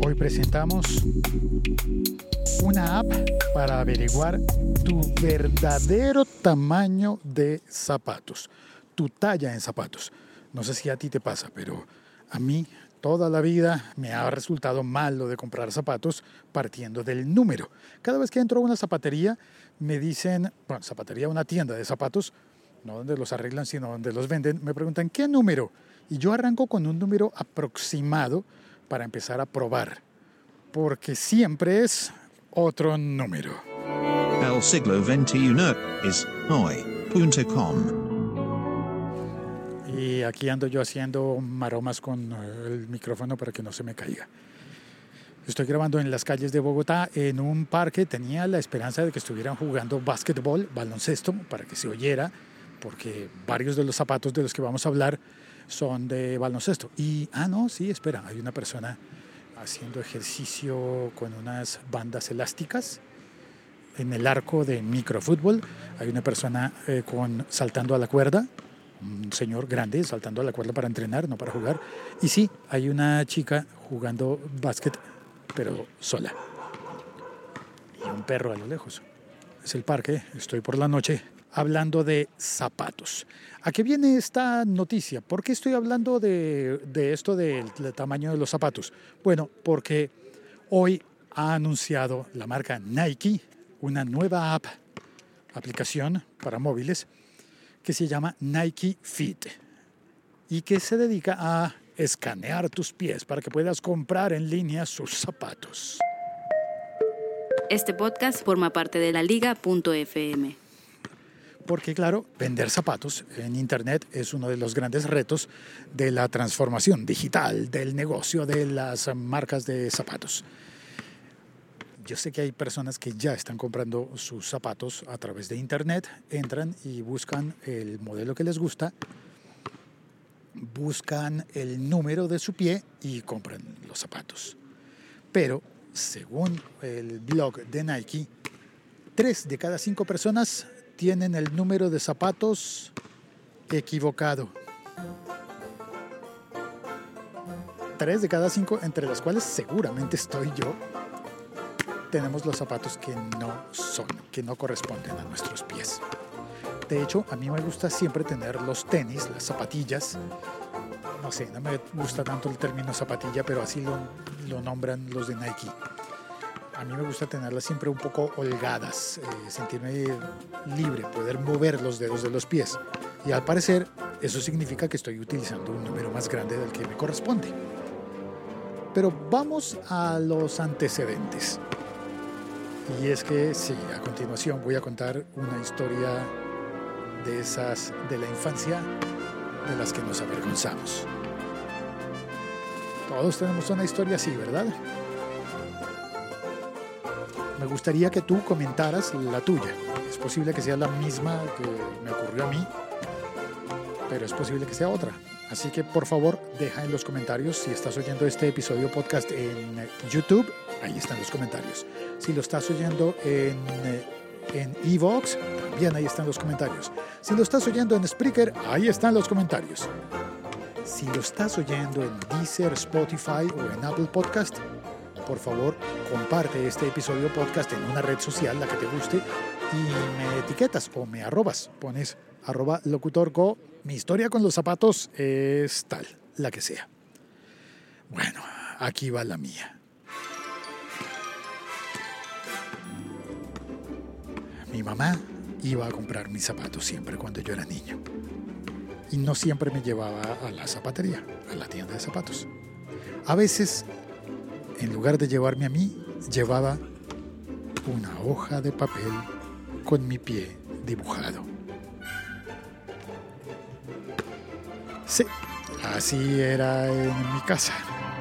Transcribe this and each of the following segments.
Hoy presentamos una app para averiguar tu verdadero tamaño de zapatos, tu talla en zapatos. No sé si a ti te pasa, pero a mí toda la vida me ha resultado mal lo de comprar zapatos partiendo del número. Cada vez que entro a una zapatería me dicen, zapatería, una tienda de zapatos, no donde los arreglan, sino donde los venden, me preguntan ¿qué número? Y yo arranco con un número aproximado para empezar a probar, porque siempre es otro número. El siglo XXI es hoy.com. Y aquí ando yo haciendo maromas con el micrófono para que no se me caiga. Estoy grabando en las calles de Bogotá, en un parque. Tenía la esperanza de que estuvieran jugando básquetbol, baloncesto, para que se oyera, porque varios de los zapatos de los que vamos a hablar son de baloncesto. Y, espera, hay una persona haciendo ejercicio con unas bandas elásticas en el arco de microfútbol. Hay una persona saltando a la cuerda, un señor grande saltando a la cuerda para entrenar, no para jugar. Y sí, hay una chica jugando básquet, pero sola. Y un perro a lo lejos. Es el parque, estoy por la noche hablando de zapatos. ¿A qué viene esta noticia? ¿Por qué estoy hablando de esto del tamaño de los zapatos? Bueno, porque hoy ha anunciado la marca Nike una nueva aplicación para móviles que se llama Nike Fit y que se dedica a escanear tus pies para que puedas comprar en línea sus zapatos. Este podcast forma parte de la Liga.fm. Porque claro, vender zapatos en Internet es uno de los grandes retos de la transformación digital del negocio de las marcas de zapatos. Yo sé que hay personas que ya están comprando sus zapatos a través de Internet, entran y buscan el modelo que les gusta, buscan el número de su pie y compran los zapatos. Pero, según el blog de Nike, 3 de cada 5 personas tienen el número de zapatos equivocado. 3 de cada 5, entre las cuales seguramente estoy yo, tenemos los zapatos que no corresponden a nuestros pies. De hecho, a mí me gusta siempre tener los tenis, las zapatillas. No sé, no me gusta tanto el término zapatilla, pero así lo nombran los de Nike. A mí me gusta tenerlas siempre un poco holgadas, sentirme libre, poder mover los dedos de los pies. Y al parecer, eso significa que estoy utilizando un número más grande del que me corresponde. Pero vamos a los antecedentes. Y es que sí, a continuación voy a contar una historia de esas de la infancia de las que nos avergonzamos. Todos tenemos una historia así, ¿verdad? Me gustaría que tú comentaras la tuya. Es posible que sea la misma que me ocurrió a mí, pero es posible que sea otra. Así que, por favor, deja en los comentarios. Si estás oyendo este episodio podcast en YouTube, ahí están los comentarios. Si lo estás oyendo en iVoox, también ahí están los comentarios. Si lo estás oyendo en Spreaker, ahí están los comentarios. Si lo estás oyendo en Deezer, Spotify o en Apple Podcast, por favor, comparte este episodio podcast en una red social, la que te guste, y me etiquetas o me arrobas. Pones @locutorgo. Mi historia con los zapatos es tal, la que sea. Bueno, aquí va la mía. Mi mamá iba a comprar mis zapatos siempre cuando yo era niño. Y no siempre me llevaba a la zapatería, a la tienda de zapatos. A veces, en lugar de llevarme a mí, llevaba una hoja de papel con mi pie dibujado. Sí, así era en mi casa.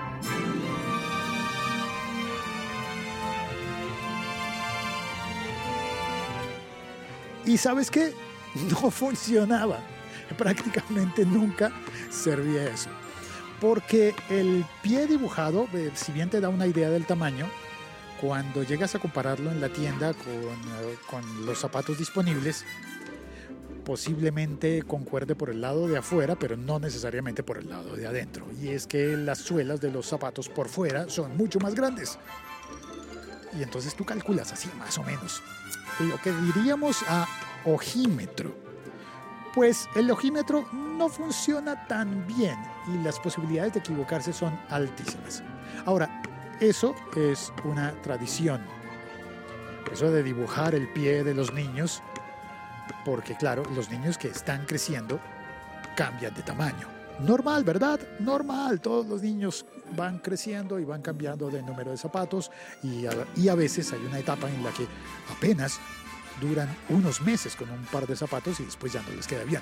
¿Y sabes qué? No funcionaba. Prácticamente nunca servía eso. Porque el pie dibujado, si bien te da una idea del tamaño, cuando llegas a compararlo en la tienda con los zapatos disponibles, posiblemente concuerde por el lado de afuera, pero no necesariamente por el lado de adentro. Y es que las suelas de los zapatos por fuera son mucho más grandes. Y entonces tú calculas así más o menos lo que diríamos a ojímetro. Pues el ojímetro no funciona tan bien y las posibilidades de equivocarse son altísimas. Ahora, eso es una tradición. Eso de dibujar el pie de los niños, porque claro, los niños que están creciendo cambian de tamaño. Normal, ¿verdad? Normal. Todos los niños van creciendo y van cambiando de número de zapatos y a veces hay una etapa en la que apenas duran unos meses con un par de zapatos y después ya no les queda bien.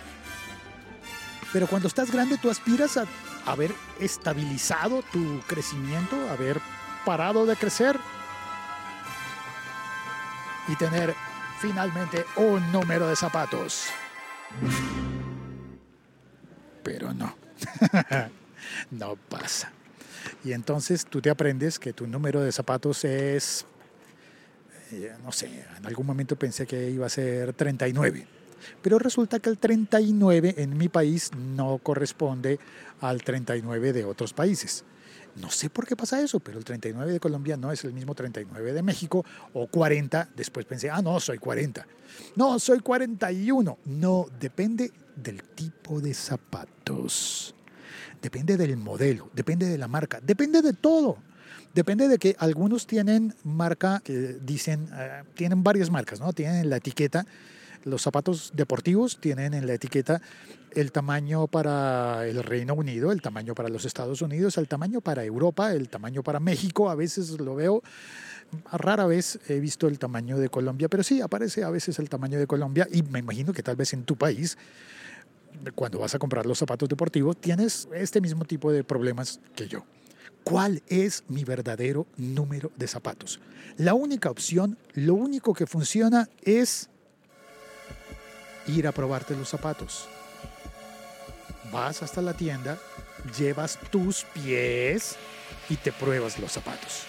Pero cuando estás grande tú aspiras a haber estabilizado tu crecimiento, haber parado de crecer y tener finalmente un número de zapatos. Pero no, no pasa. Y entonces tú te aprendes que tu número de zapatos es, no sé, en algún momento pensé que iba a ser 39. Pero resulta que el 39 en mi país no corresponde al 39 de otros países. No sé por qué pasa eso, pero el 39 de Colombia no es el mismo 39 de México, o 40. Después pensé, no, soy 40. No, soy 41. No, depende del tipo de zapatos. Depende del modelo, depende de la marca, depende de todo. Depende de que algunos tienen marca que dicen, tienen varias marcas, ¿no? Tienen la etiqueta, los zapatos deportivos tienen en la etiqueta el tamaño para el Reino Unido, el tamaño para los Estados Unidos, el tamaño para Europa, el tamaño para México. A veces lo veo, rara vez he visto el tamaño de Colombia, pero sí aparece a veces el tamaño de Colombia y me imagino que tal vez en tu país, cuando vas a comprar los zapatos deportivos, tienes este mismo tipo de problemas que yo. ¿Cuál es mi verdadero número de zapatos? La única opción, lo único que funciona es ir a probarte los zapatos. Vas hasta la tienda, llevas tus pies y te pruebas los zapatos.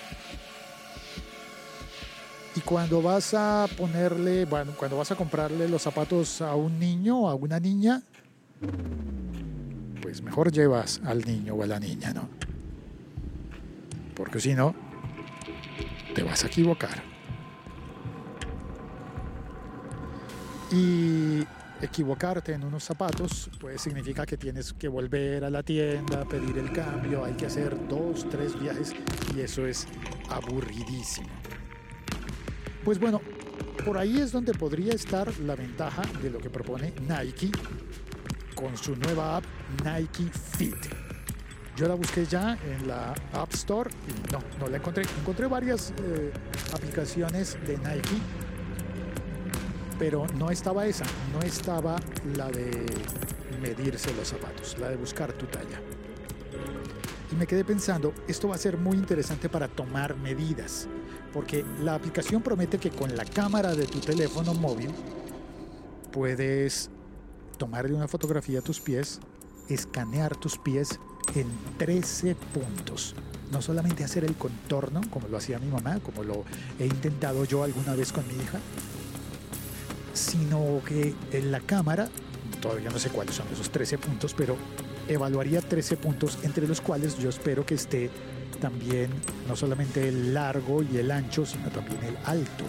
Y cuando vas a cuando vas a comprarle los zapatos a un niño o a una niña, pues mejor llevas al niño o a la niña, ¿no? Porque si no, te vas a equivocar. Y equivocarte en unos zapatos pues significa que tienes que volver a la tienda, pedir el cambio, hay que hacer 2, 3 viajes y eso es aburridísimo. Pues bueno, por ahí es donde podría estar la ventaja de lo que propone Nike con su nueva app Nike Fit. Yo la busqué ya en la App Store y no la encontré. Encontré varias aplicaciones de Nike, pero no estaba esa, no estaba la de medirse los zapatos, la de buscar tu talla. Y me quedé pensando, esto va a ser muy interesante para tomar medidas, porque la aplicación promete que con la cámara de tu teléfono móvil puedes tomarle una fotografía a tus pies, escanear tus pies en 13 puntos. No solamente hacer el contorno, como lo hacía mi mamá, como lo he intentado yo alguna vez con mi hija, sino que en la cámara, todavía no sé cuáles son esos 13 puntos, pero evaluaría 13 puntos, entre los cuales yo espero que esté también no solamente el largo y el ancho, sino también el alto.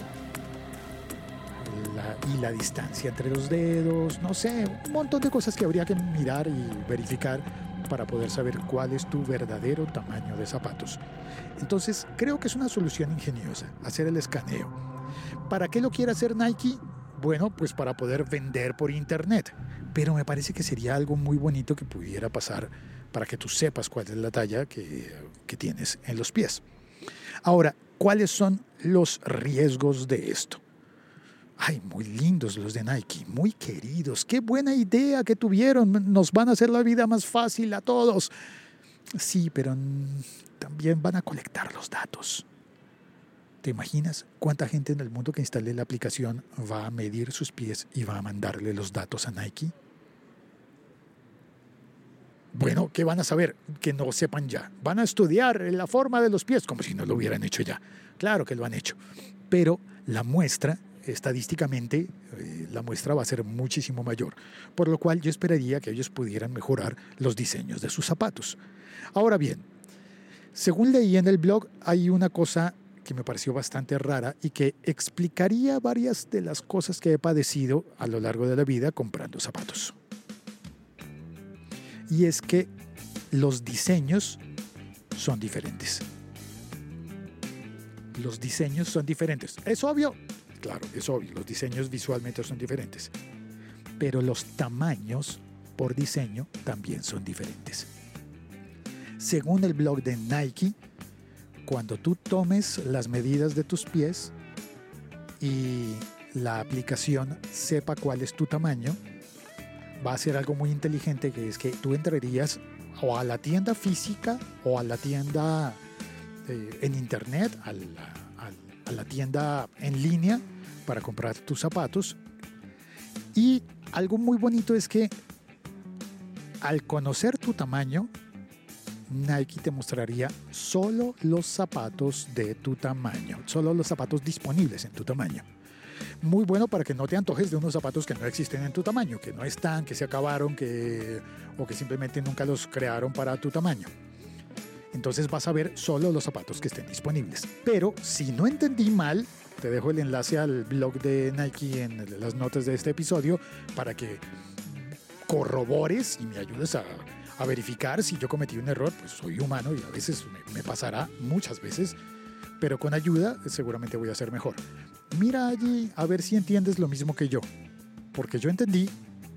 Y la distancia entre los dedos, no sé, un montón de cosas que habría que mirar y verificar para poder saber cuál es tu verdadero tamaño de zapatos. Entonces, creo que es una solución ingeniosa, hacer el escaneo. ¿Para qué lo quiere hacer Nike? Bueno, pues para poder vender por internet. Pero me parece que sería algo muy bonito que pudiera pasar para que tú sepas cuál es la talla que tienes en los pies. Ahora, ¿cuáles son los riesgos de esto? Ay, muy lindos los de Nike, muy queridos. Qué buena idea que tuvieron. Nos van a hacer la vida más fácil a todos. Sí, pero también van a colectar los datos. ¿Te imaginas cuánta gente en el mundo que instale la aplicación va a medir sus pies y va a mandarle los datos a Nike? Bueno, ¿qué van a saber? Que no sepan ya. Van a estudiar la forma de los pies, como si no lo hubieran hecho ya. Claro que lo han hecho. Pero la muestra estadísticamente la muestra va a ser muchísimo mayor, por lo cual yo esperaría que ellos pudieran mejorar los diseños de sus zapatos. Ahora bien, según leí en el blog, hay una cosa que me pareció bastante rara y que explicaría varias de las cosas que he padecido a lo largo de la vida comprando zapatos. Y es que los diseños son diferentes. Los diseños son diferentes. ¿Es obvio? Claro, es obvio. Los diseños visualmente son diferentes. Pero los tamaños por diseño también son diferentes. Según el blog de Nike, cuando tú tomes las medidas de tus pies y la aplicación sepa cuál es tu tamaño, va a ser algo muy inteligente, que es que tú entrarías o a la tienda física o a la tienda en internet, a la tienda en línea para comprar tus zapatos. Y algo muy bonito es que al conocer tu tamaño, Nike te mostraría solo los zapatos de tu tamaño, solo los zapatos disponibles en tu tamaño. Muy bueno para que no te antojes de unos zapatos que no existen en tu tamaño, que no están, que se acabaron, o que simplemente nunca los crearon para tu tamaño. Entonces vas a ver solo los zapatos que estén disponibles. Pero si no entendí mal, te dejo el enlace al blog de Nike en las notas de este episodio para que corrobores y me ayudes a verificar si yo cometí un error. Pues soy humano y a veces me pasará, muchas veces, pero con ayuda seguramente voy a ser mejor. Mira allí a ver si entiendes lo mismo que yo, porque yo entendí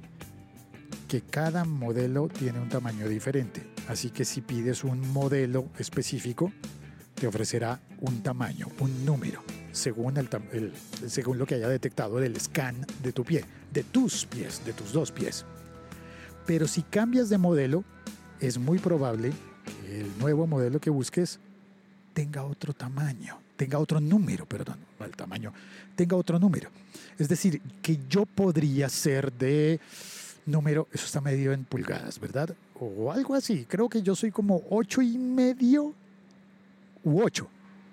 que cada modelo tiene un tamaño diferente, así que si pides un modelo específico te ofrecerá un tamaño, un número, según según lo que haya detectado del scan de tu pie, de tus pies, de tus dos pies. Pero si cambias de modelo, es muy probable que el nuevo modelo que busques tenga otro tamaño, tenga otro número, perdón, no el tamaño, tenga otro número. Es decir, que yo podría ser de número, eso está medido en pulgadas, ¿verdad? O algo así. Creo que yo soy como 8,5 u 8.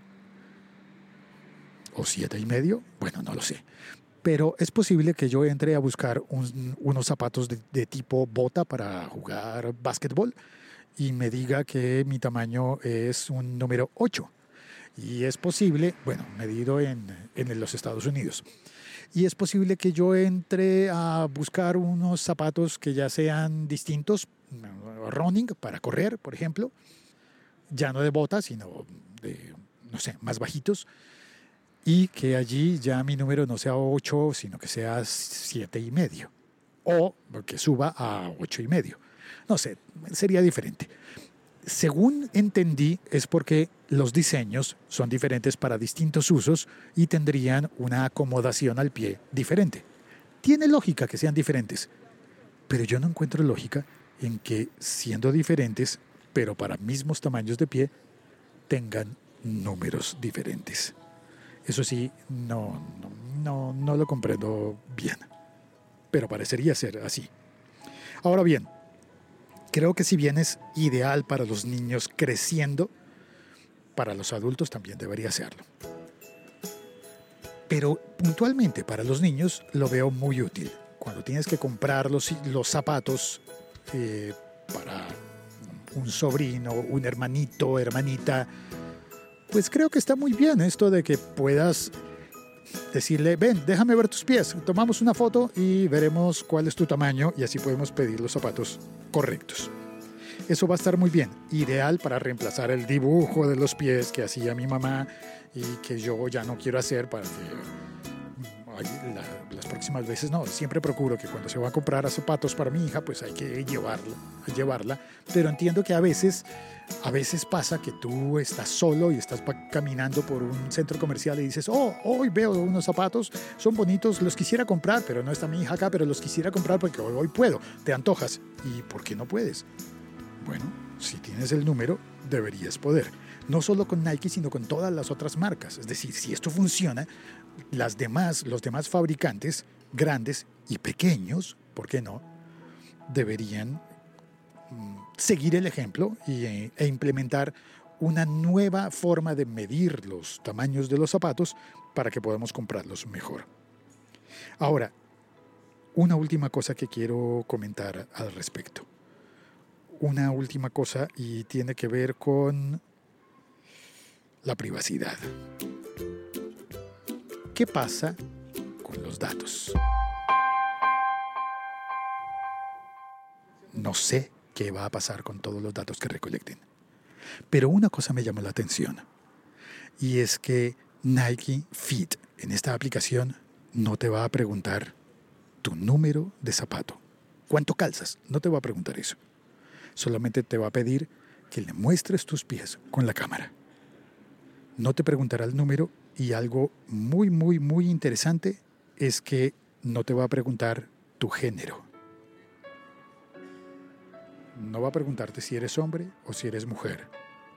O 7,5, bueno, no lo sé. Pero es posible que yo entre a buscar unos zapatos de tipo bota para jugar básquetbol y me diga que mi tamaño es un número 8. Y es posible, bueno, medido en los Estados Unidos. Y es posible que yo entre a buscar unos zapatos que ya sean distintos, running, para correr, por ejemplo. Ya no de bota, sino de, no sé, más bajitos. Y que allí ya mi número no sea 8, sino que sea 7,5. O que suba a 8,5. No sé, sería diferente. Según entendí, es porque los diseños son diferentes para distintos usos y tendrían una acomodación al pie diferente. Tiene lógica que sean diferentes, pero yo no encuentro lógica en que, siendo diferentes, pero para mismos tamaños de pie, tengan números diferentes. Eso sí, no lo comprendo bien, pero parecería ser así. Ahora bien, creo que si bien es ideal para los niños creciendo, para los adultos también debería serlo. Pero puntualmente para los niños lo veo muy útil. Cuando tienes que comprar los zapatos para un sobrino, un hermanito, hermanita, pues creo que está muy bien esto de que puedas decirle, ven, déjame ver tus pies, tomamos una foto y veremos cuál es tu tamaño y así podemos pedir los zapatos correctos. Eso va a estar muy bien, ideal para reemplazar el dibujo de los pies que hacía mi mamá y que yo ya no quiero hacer para que las próximas veces no. Siempre procuro que cuando se va a comprar zapatos para mi hija, pues hay que llevarla. Pero entiendo que a veces pasa que tú estás solo y estás caminando por un centro comercial y dices, hoy veo unos zapatos, son bonitos, los quisiera comprar, pero no está mi hija acá, pero los quisiera comprar porque hoy puedo. Te antojas. ¿Y por qué no puedes? Bueno, si tienes el número, deberías poder. No solo con Nike, sino con todas las otras marcas. Es decir, si esto funciona, los demás fabricantes, grandes y pequeños, ¿por qué no?, deberían seguir el ejemplo e implementar una nueva forma de medir los tamaños de los zapatos para que podamos comprarlos mejor. Ahora, una última cosa que quiero comentar al respecto. Una última cosa y tiene que ver con la privacidad. ¿Qué pasa con los datos? No sé qué va a pasar con todos los datos que recolecten. Pero una cosa me llamó la atención. Y es que Nike Fit en esta aplicación no te va a preguntar tu número de zapato. ¿Cuánto calzas? No te va a preguntar eso. Solamente te va a pedir que le muestres tus pies con la cámara. No te preguntará el número y algo muy, muy, muy interesante es que no te va a preguntar tu género. No va a preguntarte si eres hombre o si eres mujer.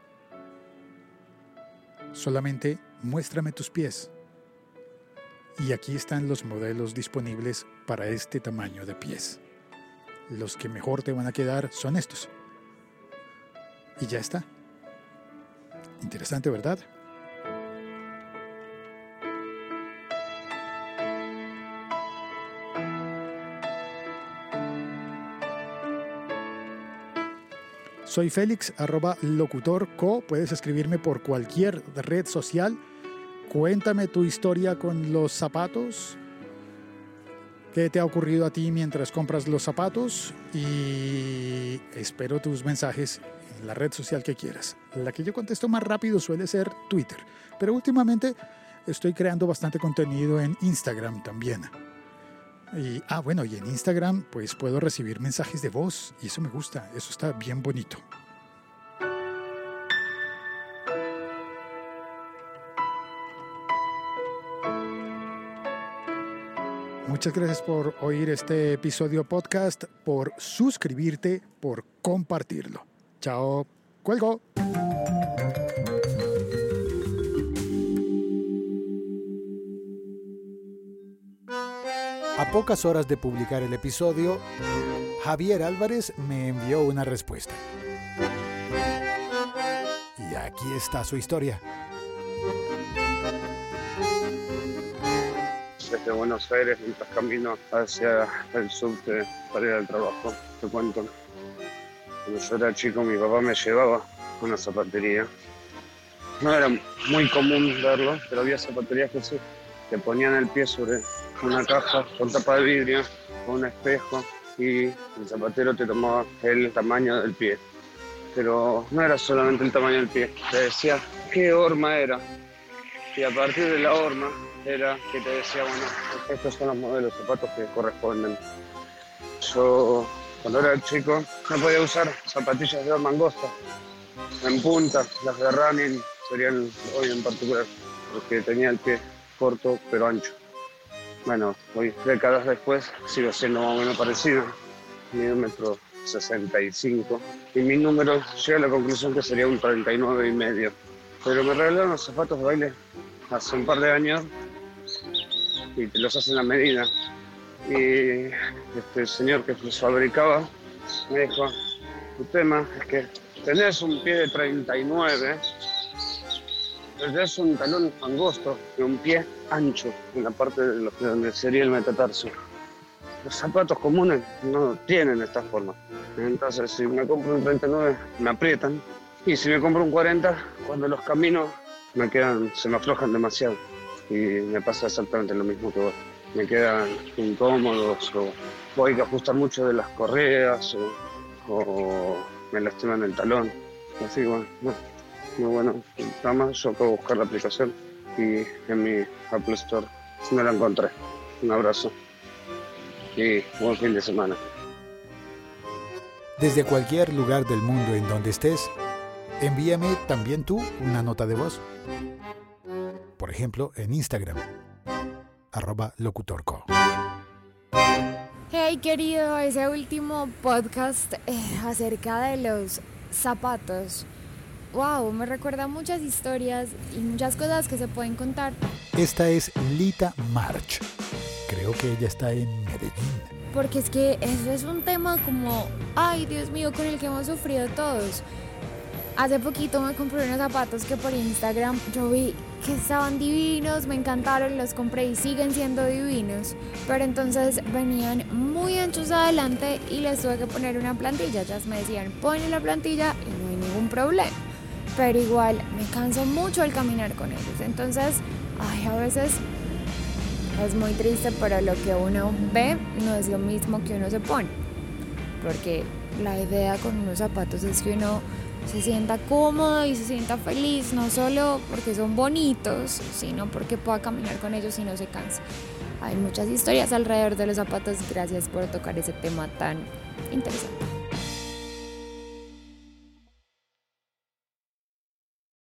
Solamente muéstrame tus pies. Y aquí están los modelos disponibles para este tamaño de pies. Los que mejor te van a quedar son estos. Y ya está. Interesante, ¿verdad? Soy Félix, @locutorco. Puedes escribirme por cualquier red social. Cuéntame tu historia con los zapatos. ¿Qué te ha ocurrido a ti mientras compras los zapatos? Y espero tus mensajes en la red social que quieras. La que yo contesto más rápido suele ser Twitter. Pero últimamente estoy creando bastante contenido en Instagram también. Y en Instagram pues puedo recibir mensajes de voz y eso me gusta, eso está bien bonito. Muchas gracias por oír este episodio podcast, por suscribirte, por compartirlo. Chao, cuelgo. A pocas horas de publicar el episodio, Javier Álvarez me envió una respuesta. Y aquí está su historia. Desde Buenos Aires, mientras camino hacia el subte para ir al trabajo, te cuento. Cuando yo era chico, mi papá me llevaba a una zapatería. No era muy común verlo, pero había zapaterías que sí, que ponían el pie sobre una caja con tapa de vidrio, con un espejo, y el zapatero te tomaba el tamaño del pie. Pero no era solamente el tamaño del pie, te decía qué horma era. Y a partir de la horma era que te decía, bueno, estos son los modelos de zapatos que corresponden. Yo, cuando era chico, no podía usar zapatillas de horma angosta, en punta, las de running serían hoy en particular, porque tenía el pie corto pero ancho. Bueno, hoy, décadas después, sigo siendo más o menos parecido. Mido 1,65 m y mi número llega a la conclusión que sería un 39,5. Pero me regalaron los zapatos de baile hace un par de años y te los hacen a medida. Y este señor que los fabricaba me dijo, el tema es que tenés un pie de 39, pero tenés un talón angosto y un pie ancho en la parte de donde sería el metatarso. Los zapatos comunes no tienen esta forma. Entonces, si me compro un 39, me aprietan. Y si me compro un 40, cuando los camino, se me aflojan demasiado. Y me pasa exactamente lo mismo que vos. Me quedan incómodos o hay que ajustar mucho de las correas o me lastiman el talón. Así, bueno, muy bueno. Nada más yo puedo buscar la aplicación y en mi Apple Store no la encontré. Un abrazo y buen fin de semana. Desde cualquier lugar del mundo en donde estés, envíame también tú una nota de voz. Por ejemplo, en Instagram, @locutorco. Hey querido, ese último podcast acerca de los zapatos. Wow, me recuerda muchas historias y muchas cosas que se pueden contar. Esta es Lita March. Creo que ella está en Medellín. Porque es que eso es un tema como, ay Dios mío, con el que hemos sufrido todos. Hace poquito me compré unos zapatos que por Instagram yo vi que estaban divinos, me encantaron, los compré y siguen siendo divinos, pero entonces venían muy anchos adelante y les tuve que poner una plantilla. Ellas me decían, ponle la plantilla y no hay ningún problema, pero igual me canso mucho al caminar con ellos. Entonces, a veces es muy triste, pero lo que uno ve no es lo mismo que uno se pone, porque la idea con unos zapatos es que uno se sienta cómodo y se sienta feliz, no solo porque son bonitos, sino porque pueda caminar con ellos y no se canse. Hay muchas historias alrededor de los zapatos. Gracias por tocar ese tema tan interesante.